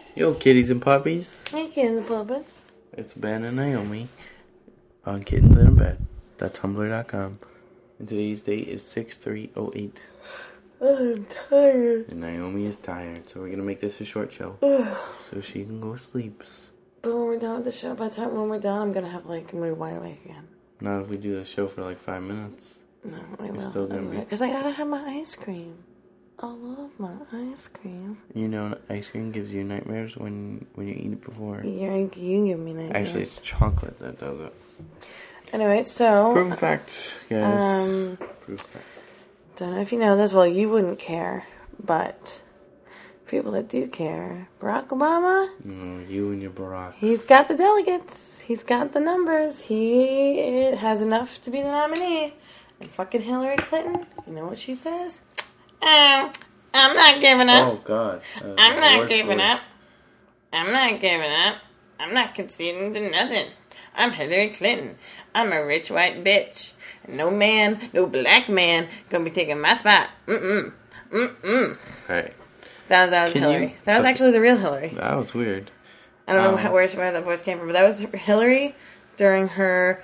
Yo, kitties and puppies. Hey, kittens and puppies. It's Ben and Naomi on Kittens in a Bed. Tumblr.com. And today's date is 6/3/08. I'm tired. And Naomi is tired, so we're gonna make this a short show so she can go sleep. But when we're done with the show, by the time when we're done, I'm gonna be wide awake again. Not if we do the show for like 5 minutes. No, I will. Still gonna be. Because I gotta have my ice cream. I love my ice cream. You know, ice cream gives you nightmares when you eat it before. You give me nightmares. Actually, it's chocolate that does it. Anyway, so... Proven fact, guys. Proven fact. Don't know if you know this. Well, you wouldn't care, but people that do care. Barack Obama. No, you and your Barack. He's got the delegates. He's got the numbers. He has enough to be the nominee. And fucking Hillary Clinton, you know what she says? I'm not giving up. Oh, God. I'm not giving up. I'm not giving up. I'm not conceding to nothing. I'm Hillary Clinton. I'm a rich white bitch. No man, no black man gonna be taking my spot. Right. That was Hillary. That was actually the real Hillary. That was weird. I don't know where that voice came from, but that was Hillary during her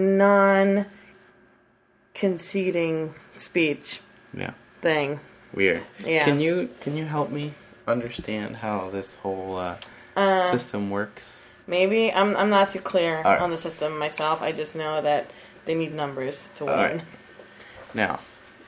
non-conceding speech. Yeah. Thing. Weird. Yeah. Can you help me understand how this whole system works? Maybe I'm not too clear right. on the system myself. I just know that they need numbers to win. Right. Now,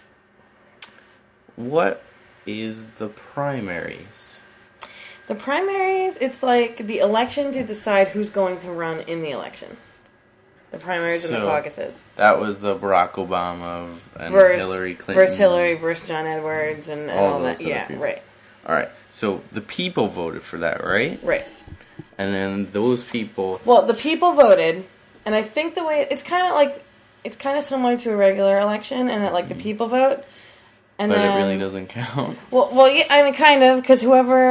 what is the primaries? The primaries, it's like the election to decide who's going to run in the election. The primaries and the caucuses. That was the Barack Obama and Hillary Clinton. Versus Hillary versus John Edwards and all that. Yeah, people. right. All right. So the people voted for that, right? Right. And then those people... Well, the people voted, and I think the way... It's kind of similar to a regular election, and that, like, the people vote. And but then, it really doesn't count. Well, yeah, I mean, kind of, because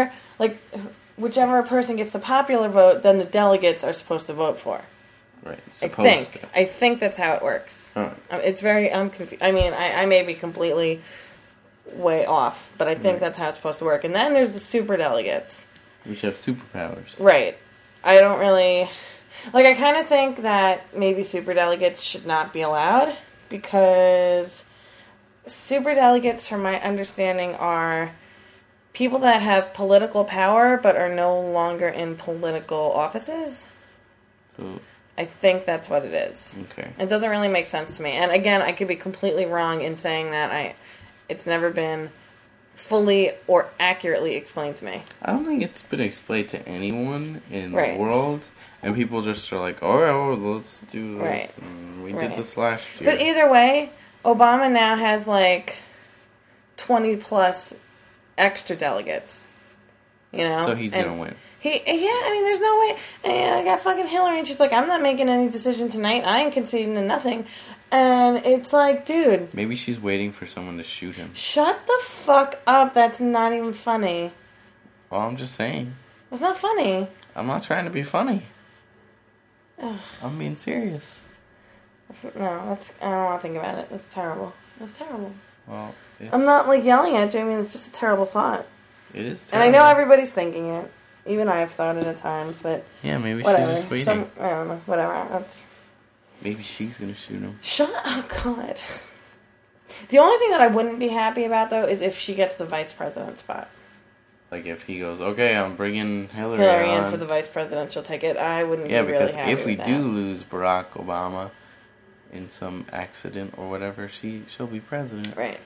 whichever person gets the popular vote, then the delegates are supposed to vote for. Right. I think that's how it works. Right. It's very... I mean, I may be completely way off, but I think that's how it's supposed to work. And then there's the super delegates. Which have superpowers. Right. I don't really... Like, I kind of think that maybe superdelegates should not be allowed, because superdelegates, from my understanding, are people that have political power but are no longer in political offices. Ooh. I think that's what it is. Okay. It doesn't really make sense to me. And again, I could be completely wrong in saying that it's never been fully or accurately explained to me. I don't think it's been explained to anyone in the world. And people just are like, all right, well, let's do this. Right. And we did this last year. But either way, Obama now has like 20 plus extra delegates. You know? So he's going to win. I mean, there's no way. I got fucking Hillary, and she's like, I'm not making any decision tonight. I ain't conceding to nothing. And it's like, dude. Maybe she's waiting for someone to shoot him. Shut the fuck up. That's not even funny. Well, I'm just saying. That's not funny. I'm not trying to be funny. Ugh. I'm being serious. I don't want to think about it. That's terrible. That's terrible. Well, I'm not, like, yelling at you. I mean, it's just a terrible thought. It is terrible. And I know everybody's thinking it. Even I have thought it at times, but... Yeah, maybe whatever. she's just waiting. I don't know. Whatever. Maybe she's going to shoot him. Oh, God. The only thing that I wouldn't be happy about, though, is if she gets the vice president spot. Like, if he goes, okay, I'm bringing Hillary on. in for the vice president, she'll take it. I wouldn't be really because happy if we with do that. lose Barack Obama in some accident or whatever, she'll be president. Right.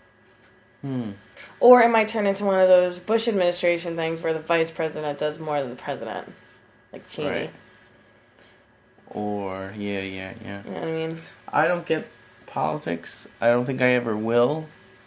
Or it might turn into one of those Bush administration things where the vice president does more than the president. Like Cheney. Right. Or, yeah. You know what I mean? I don't get politics. I don't think I ever will.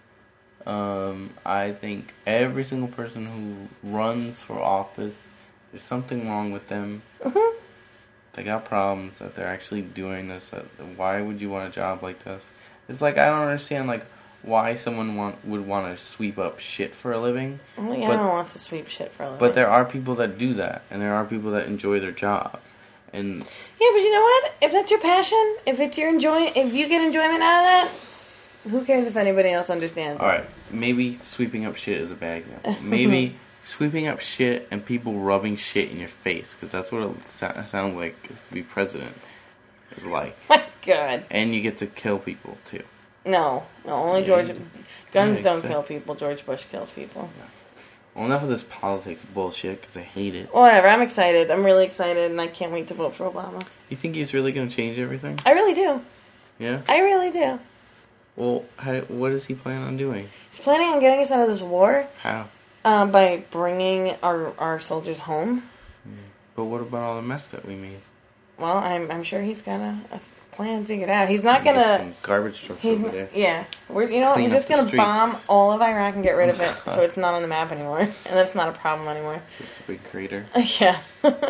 I think every single person who runs for office, there's something wrong with them. Mm-hmm. They got problems that they're actually doing this. Why would you want a job like this? It's like, I don't understand, like, why someone would want to sweep up shit for a living. Only Anna wants to sweep shit for a living. But there are people that do that, and there are people that enjoy their job. And yeah, but you know what? If that's your passion, if you get enjoyment out of that, who cares if anybody else understands? All right, maybe sweeping up shit is a bad example. Maybe sweeping up shit and people rubbing shit in your face, because that's what it sounds like to be president is like. My God. And you get to kill people too. No, only George. Guns don't kill people. George Bush kills people. Yeah. Well, enough of this politics bullshit, because I hate it. Whatever, I'm excited. I'm really excited, and I can't wait to vote for Obama. You think he's really going to change everything? I really do. Yeah? I really do. Well, what is he planning on doing? He's planning on getting us out of this war. How? By bringing our soldiers home. But what about all the mess that we made? Well, I'm sure he's got a plan figured out. He's not gonna some garbage trucks over there. Yeah, we're just gonna bomb all of Iraq and get rid of it, so it's not on the map anymore, and that's not a problem anymore. Just a big crater. Yeah,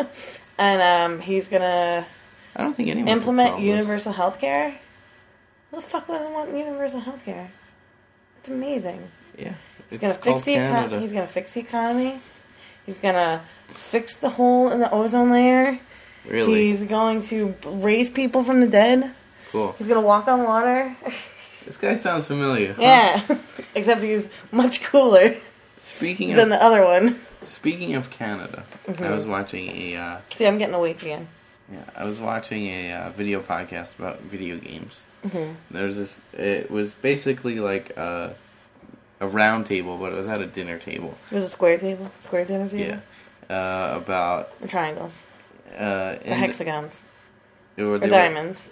and he's gonna. I don't think anyone implement universal health care. Who the fuck doesn't want universal health care? It's amazing. Yeah. He's gonna fix the economy. He's gonna fix the economy. He's gonna fix the hole in the ozone layer. Really? He's going to raise people from the dead. Cool. He's gonna walk on water. This guy sounds familiar. Huh? Yeah. Except he's much cooler than the other one. Speaking of Canada, I was watching a... See, I'm getting awake again. Yeah, I was watching a video podcast about video games. Mm-hmm. There's this... It was basically like a round table, but it was at a dinner table. It was a square table? Square dinner table? Yeah. About... Or triangles. Or hexagons. Or diamonds.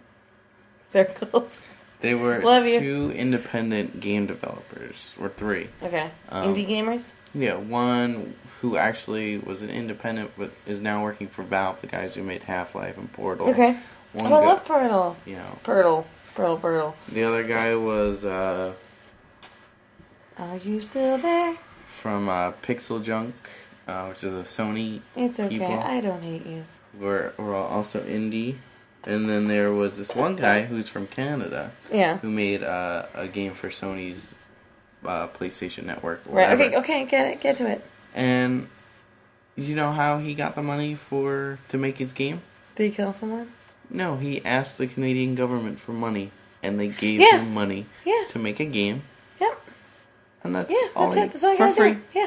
Circles. They were two independent game developers. Or three. Okay. Indie gamers? Yeah, one who actually was an independent but is now working for Valve, the guys who made Half-Life and Portal. Okay. I love Portal. Yeah. Portal. The other guy was... Are you still there? From Pixel Junk, which is a Sony It's okay, people. I don't hate you. We're also indie. And then there was this one guy who's from Canada. Yeah. Who made a game for Sony's PlayStation Network. Right, okay, get to it. And you know how he got the money to make his game? Did he kill someone? No, he asked the Canadian government for money. And they gave him money to make a game. Yep. And that's all you gotta free. Do. Yeah.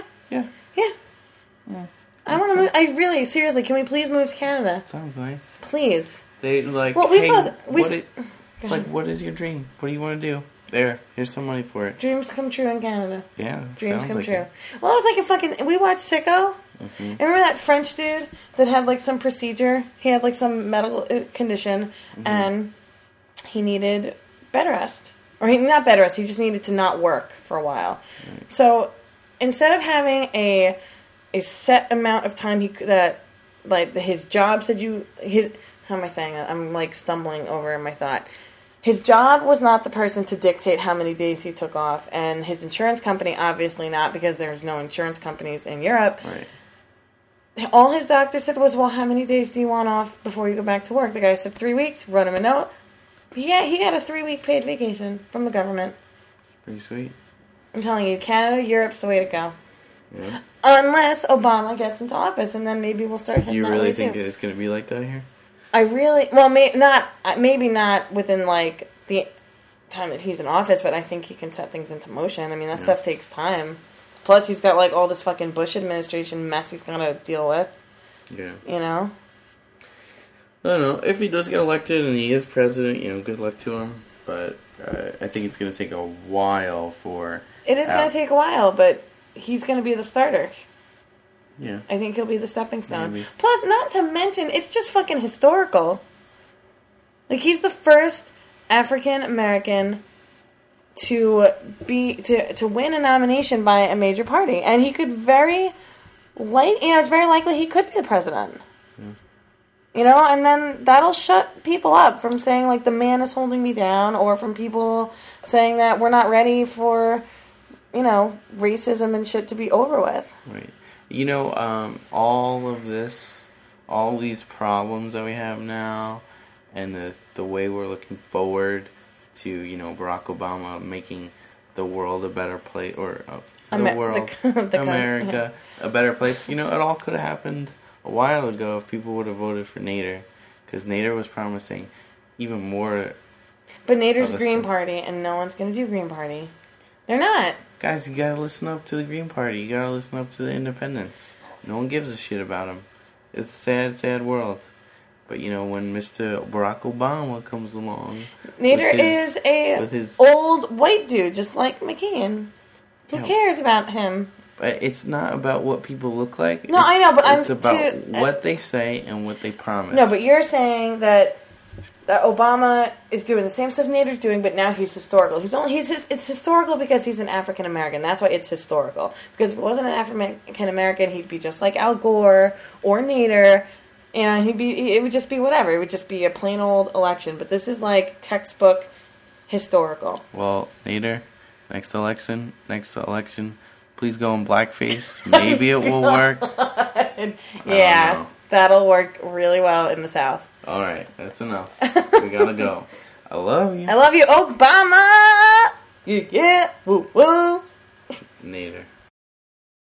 Yeah. I want to move. I really, seriously, can we please move to Canada? Sounds nice. Please. They like. Well, it's like, what is your dream? What do you want to do? Here's some money for it. Dreams come true in Canada. Yeah, dreams come true. It. Well, it was like we watched Sicko. Mm-hmm. And remember that French dude that had like some procedure? He had like some medical condition, and he needed bed rest. Or not bed rest, he just needed to not work for a while. Right. So instead of having a set amount of time his job said how am I saying that? I'm like stumbling over my thought. His job was not the person to dictate how many days he took off, and his insurance company obviously not, because there's no insurance companies in Europe. Right. All his doctor said was, well, how many days do you want off before you go back to work? The guy said 3 weeks, wrote him a note. Yeah, he got a 3-week paid vacation from the government. Pretty sweet. I'm telling you, Canada, Europe's the way to go. Yeah. Unless Obama gets into office, and then maybe we'll start hitting You that really way think too. it's going to be like that here? Maybe not within like the time that he's in office, but I think he can set things into motion. I mean, that stuff takes time. Plus, he's got like all this fucking Bush administration mess he's got to deal with. Yeah. You know? I don't know. If he does get elected and he is president, good luck to him. But I think it's going to take a while for... It is going to take a while, but he's going to be the starter. Yeah. I think he'll be the stepping stone. Maybe. Plus, not to mention, it's just fucking historical. Like, he's the first African American to win a nomination by a major party, and he could it's very likely he could be the president. Yeah. And then that'll shut people up from saying like the man is holding me down, or from people saying that we're not ready for, racism and shit to be over with. Right. All of this, all these problems that we have now, and the way we're looking forward to, Barack Obama making the world a better place, or America a better place. It all could have happened a while ago if people would have voted for Nader, because Nader was promising even more. But Nader's Green Party, and no one's going to do Green Party. They're not. Guys, you gotta listen up to the Green Party. You gotta listen up to the independents. No one gives a shit about them. It's a sad, sad world. But, you know, when Mr. Barack Obama comes along... Nader is a old white dude, just like McCain. Who cares about him? But it's not about what people look like. No, I know, but it's about what they say and what they promise. No, but you're saying that Obama is doing the same stuff Nader's doing, but now he's historical. It's historical because he's an African American. That's why it's historical. Because if it wasn't an African American, he'd be just like Al Gore or Nader. And it would just be whatever. It would just be a plain old election. But this is like textbook historical. Well, Nader, next election, please go in blackface. Maybe it will work. Yeah, that'll work really well in the South. All right, that's enough. We gotta go. I love you. I love you, Obama. Yeah. Woo woo. Nader.